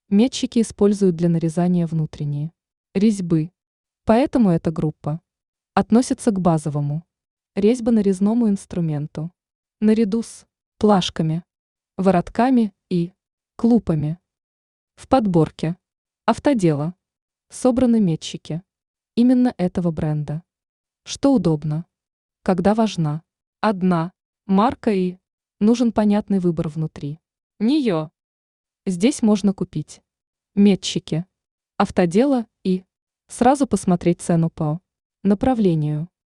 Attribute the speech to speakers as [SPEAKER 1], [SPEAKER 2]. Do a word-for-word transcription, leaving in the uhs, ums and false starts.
[SPEAKER 1] Метчики используют для нарезания внутренние резьбы. Поэтому эта группа относится к базовому резьбо-нарезному инструменту, наряду с плашками, воротками и клупами. В подборке автодела собраны метчики именно этого бренда. Что удобно, когда важна одна марка и нужен понятный выбор внутри нее. Здесь можно купить метчики автодела и сразу посмотреть цену по направлению.